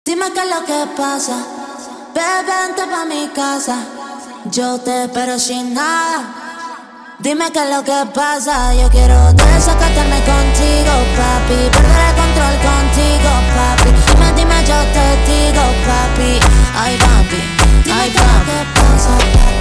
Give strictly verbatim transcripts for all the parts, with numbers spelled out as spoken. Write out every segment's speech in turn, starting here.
Dime qué es lo que pasa. Bebé, vente pa' mi casa. Yo te espero sin nada. Dime qué es lo que pasa. Yo quiero desacatarme contigo, papi. Perder el control contigo, papi. Dime, dime, yo te digo, papi. Ay, papi, ay, papi. Dime qué es lo que pasa.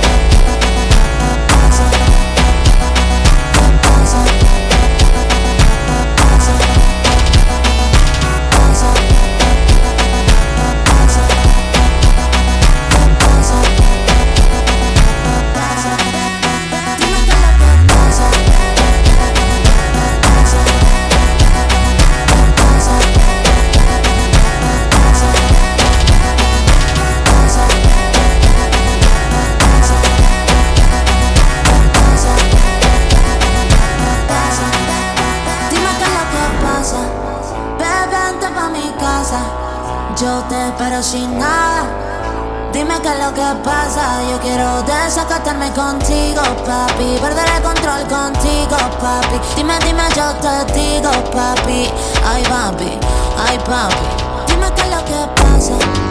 Yo te espero sin nada. Dime qué es lo que pasa. Yo quiero desacatarme contigo, papi. Perder el control contigo, papi. Dime, dime, yo te digo, papi. Ay, papi, ay, papi. Dime qué es lo que pasa.